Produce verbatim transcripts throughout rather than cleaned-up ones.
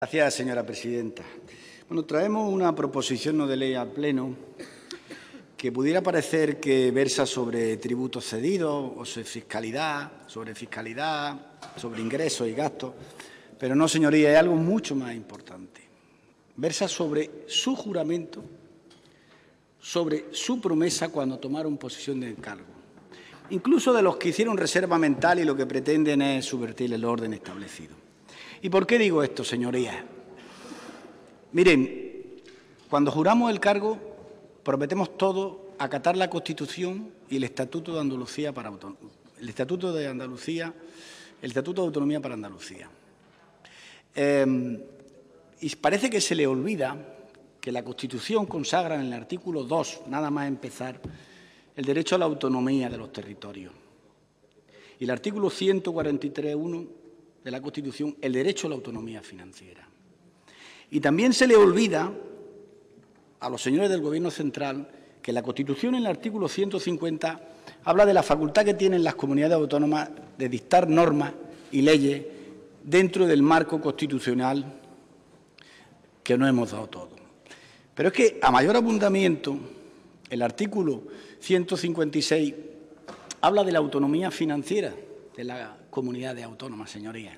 Gracias, señora presidenta. Bueno, traemos una proposición no de ley al Pleno que pudiera parecer que versa sobre tributos cedidos o sobre fiscalidad, sobre fiscalidad, sobre ingresos y gastos, pero no, señoría, es algo mucho más importante. Versa sobre su juramento, sobre su promesa cuando tomaron posesión del cargo, incluso de los que hicieron reserva mental y lo que pretenden es subvertir el orden establecido. ¿Y por qué digo esto, señorías? Miren, cuando juramos el cargo, prometemos todos acatar la Constitución y el Estatuto de Andalucía para el Estatuto de Andalucía, el Estatuto de Autonomía para Andalucía. Eh, y parece que se le olvida que la Constitución consagra en el artículo dos, nada más empezar, el derecho a la autonomía de los territorios. Y el artículo ciento cuarenta y tres punto uno de la Constitución, el derecho a la autonomía financiera. Y también se le olvida a los señores del Gobierno central que la Constitución, en el artículo ciento cincuenta, habla de la facultad que tienen las comunidades autónomas de dictar normas y leyes dentro del marco constitucional que nos hemos dado todos. Pero es que, a mayor abundamiento, el artículo ciento cincuenta y seis habla de la autonomía financiera de la comunidad autónomas, señorías.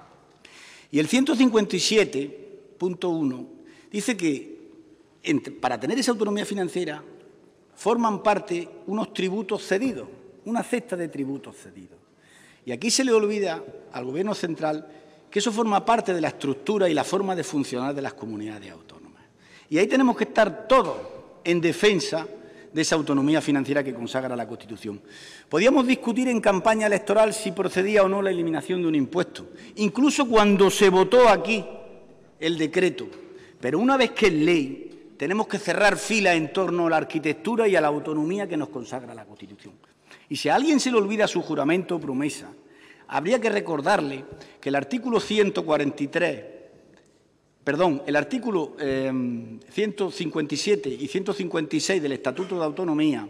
Y el ciento cincuenta y siete punto uno dice que entre, para tener esa autonomía financiera forman parte unos tributos cedidos, una cesta de tributos cedidos. Y aquí se le olvida al Gobierno central que eso forma parte de la estructura y la forma de funcionar de las comunidades autónomas. Y ahí tenemos que estar todos en defensa de esa autonomía financiera que consagra la Constitución. Podíamos discutir en campaña electoral si procedía o no la eliminación de un impuesto, incluso cuando se votó aquí el decreto. Pero una vez que es ley, tenemos que cerrar filas en torno a la arquitectura y a la autonomía que nos consagra la Constitución. Y si a alguien se le olvida su juramento o promesa, habría que recordarle que el artículo ciento cuarenta y tres, perdón, el artículo eh, ciento cincuenta y siete y ciento cincuenta y seis del Estatuto de Autonomía,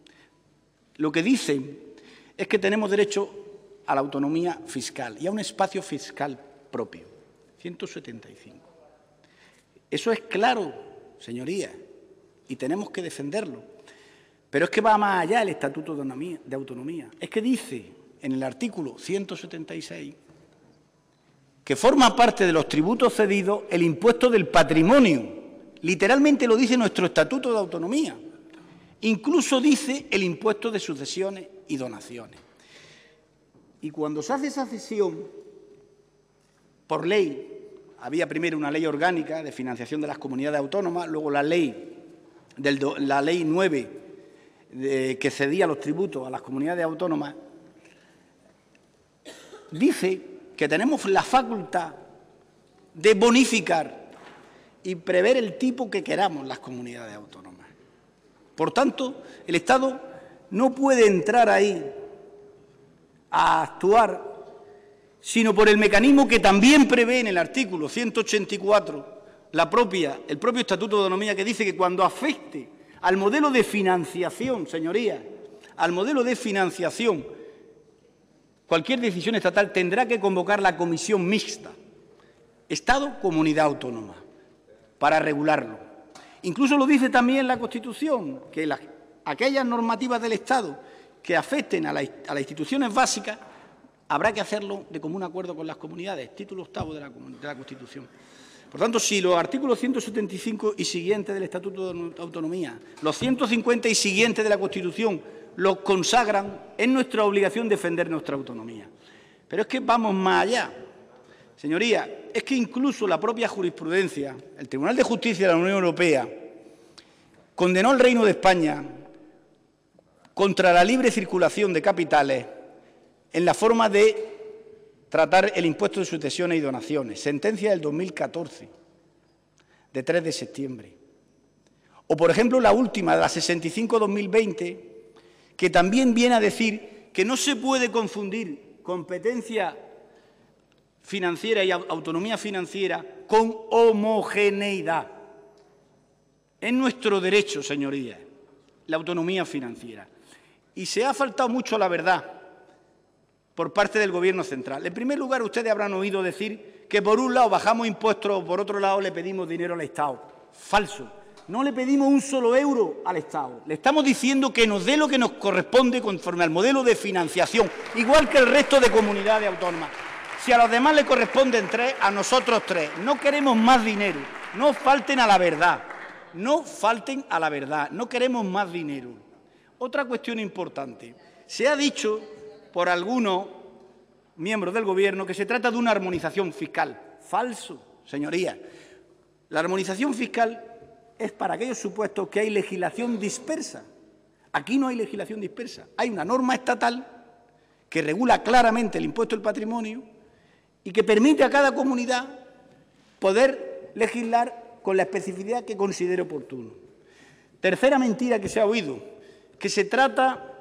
lo que dicen es que tenemos derecho a la autonomía fiscal y a un espacio fiscal propio, ciento setenta y cinco. Eso es claro, señorías, y tenemos que defenderlo. Pero es que va más allá el Estatuto de Autonomía. Es que dice en el artículo ciento setenta y seis que forma parte de los tributos cedidos el impuesto del patrimonio. Literalmente lo dice nuestro Estatuto de Autonomía. Incluso dice el impuesto de sucesiones y donaciones. Y cuando se hace esa cesión, por ley, había primero una ley orgánica de financiación de las comunidades autónomas, luego la ley, del, la ley nueve de, que cedía los tributos a las comunidades autónomas, dice que tenemos la facultad de bonificar y prever el tipo que queramos las comunidades autónomas. Por tanto, el Estado no puede entrar ahí a actuar, sino por el mecanismo que también prevé en el artículo ciento ochenta y cuatro la propia, el propio Estatuto de Autonomía, que dice que cuando afecte al modelo de financiación, señorías, al modelo de financiación, cualquier decisión estatal tendrá que convocar la comisión mixta, Estado-Comunidad Autónoma, para regularlo. Incluso lo dice también la Constitución, que las, aquellas normativas del Estado que afecten a, la, a las instituciones básicas habrá que hacerlo de común acuerdo con las comunidades, título octavo de la, de la Constitución. Por tanto, si los artículos ciento setenta y cinco y siguientes del Estatuto de Autonomía, los ciento cincuenta y siguientes de la Constitución, los consagran, es nuestra obligación defender nuestra autonomía. Pero es que vamos más allá. Señorías, es que incluso la propia jurisprudencia, el Tribunal de Justicia de la Unión Europea, condenó al Reino de España contra la libre circulación de capitales en la forma de tratar el impuesto de sucesiones y donaciones. Sentencia del dos mil catorce, de tres de septiembre. O, por ejemplo, la última, la sesenta y cinco barra dos mil veinte, que también viene a decir que no se puede confundir competencia financiera y autonomía financiera con homogeneidad. Es nuestro derecho, señorías, la autonomía financiera. Y se ha faltado mucho a la verdad por parte del Gobierno central. En primer lugar, ustedes habrán oído decir que por un lado bajamos impuestos, por otro lado le pedimos dinero al Estado. Falso. No le pedimos un solo euro al Estado. Le estamos diciendo que nos dé lo que nos corresponde conforme al modelo de financiación, igual que el resto de comunidades autónomas. Si a los demás le corresponden tres, a nosotros tres. No queremos más dinero. No falten a la verdad. No falten a la verdad. No queremos más dinero. Otra cuestión importante. Se ha dicho por algunos miembros del Gobierno que se trata de una armonización fiscal. Falso, señorías. La armonización fiscal es para aquellos supuestos que hay legislación dispersa. Aquí no hay legislación dispersa. Hay una norma estatal que regula claramente el impuesto del patrimonio y que permite a cada comunidad poder legislar con la especificidad que considere oportuno. Tercera mentira que se ha oído, que se trata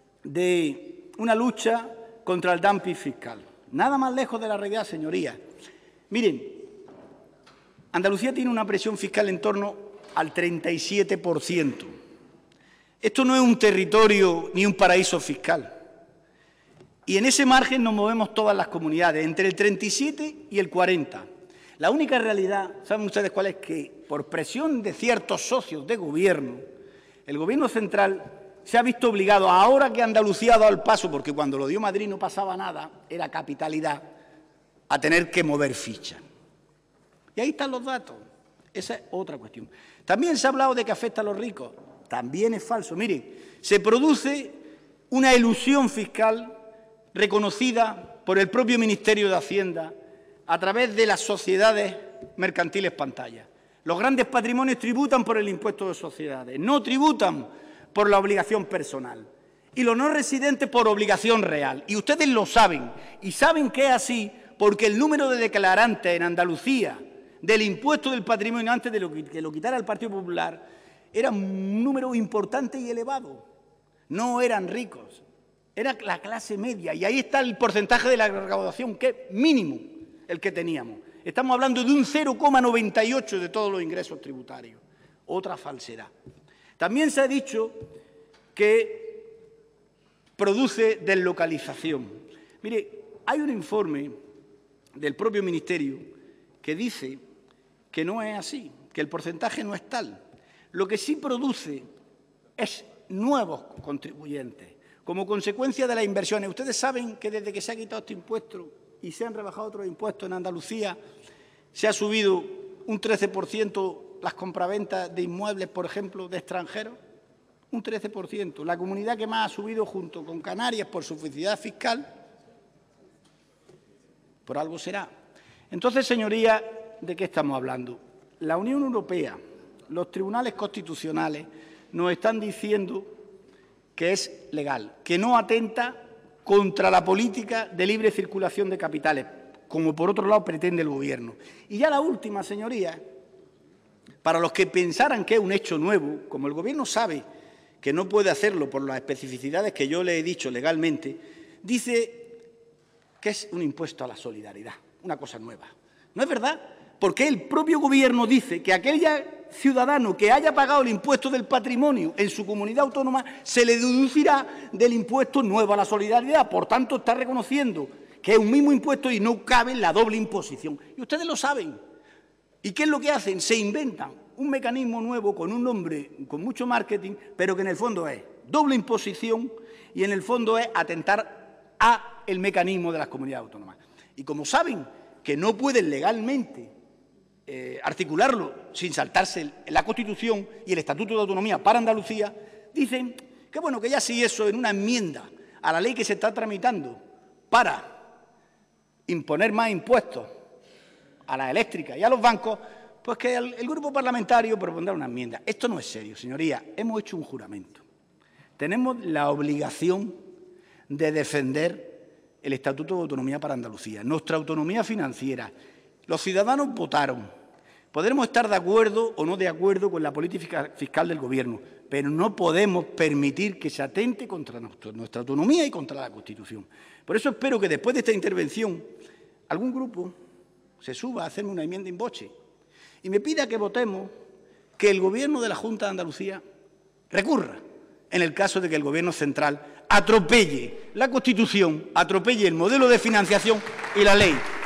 de una lucha contra el dumping fiscal. Nada más lejos de la realidad, señorías. Miren, Andalucía tiene una presión fiscal en torno al treinta y siete por ciento. Esto no es un territorio ni un paraíso fiscal. Y en ese margen nos movemos todas las comunidades, entre el treinta y siete y el cuarenta. La única realidad, ¿saben ustedes cuál es? Que por presión de ciertos socios de gobierno, el Gobierno central se ha visto obligado, ahora que Andalucía ha dado el paso, porque cuando lo dio Madrid no pasaba nada, era capitalidad, a tener que mover ficha. Y ahí están los datos. Esa es otra cuestión. También se ha hablado de que afecta a los ricos. También es falso. Miren, se produce una elusión fiscal reconocida por el propio Ministerio de Hacienda a través de las sociedades mercantiles pantalla. Los grandes patrimonios tributan por el impuesto de sociedades, no tributan por la obligación personal. Y los no residentes por obligación real. Y ustedes lo saben. Y saben que es así porque el número de declarantes en Andalucía del impuesto del patrimonio antes de lo que lo quitara el Partido Popular era un número importante y elevado. No eran ricos. Era la clase media, y ahí está el porcentaje de la recaudación, que es mínimo el que teníamos. Estamos hablando de un cero coma noventa y ocho de todos los ingresos tributarios. Otra falsedad. También se ha dicho que produce deslocalización. Mire, hay un informe del propio Ministerio que dice que no es así, que el porcentaje no es tal. Lo que sí produce es nuevos contribuyentes. Como consecuencia de las inversiones, ustedes saben que desde que se ha quitado este impuesto y se han rebajado otros impuestos en Andalucía, se ha subido un trece por ciento las compraventas de inmuebles, por ejemplo, de extranjeros. Un trece por ciento. La comunidad que más ha subido junto con Canarias por su fiscalidad fiscal, por algo será. Entonces, señorías, ¿de qué estamos hablando? La Unión Europea, los tribunales constitucionales nos están diciendo que es legal, que no atenta contra la política de libre circulación de capitales, como por otro lado pretende el Gobierno. Y ya la última, señorías, para los que pensaran que es un hecho nuevo, como el Gobierno sabe que no puede hacerlo por las especificidades que yo le he dicho legalmente, dice que es un impuesto a la solidaridad, una cosa nueva. ¿No es verdad? Porque el propio Gobierno dice que aquel ciudadano que haya pagado el impuesto del patrimonio en su comunidad autónoma se le deducirá del impuesto nuevo a la solidaridad. Por tanto, está reconociendo que es un mismo impuesto y no cabe la doble imposición. Y ustedes lo saben. ¿Y qué es lo que hacen? Se inventan un mecanismo nuevo con un nombre, con mucho marketing, pero que en el fondo es doble imposición y en el fondo es atentar a el mecanismo de las comunidades autónomas. Y como saben que no pueden legalmente eh, articularlo sin saltarse la Constitución y el Estatuto de Autonomía para Andalucía, dicen que bueno, que ya sí eso en una enmienda a la ley que se está tramitando para imponer más impuestos a las eléctricas y a los bancos, pues que el, el grupo parlamentario propondrá una enmienda. Esto no es serio, señorías. Hemos hecho un juramento. Tenemos la obligación de defender el Estatuto de Autonomía para Andalucía, nuestra autonomía financiera. Los ciudadanos votaron. Podremos estar de acuerdo o no de acuerdo con la política fiscal del Gobierno, pero no podemos permitir que se atente contra nuestra autonomía y contra la Constitución. Por eso espero que después de esta intervención algún grupo se suba a hacerme una enmienda in voce y me pida que votemos que el Gobierno de la Junta de Andalucía recurra en el caso de que el Gobierno central atropelle la Constitución, atropelle el modelo de financiación y la ley.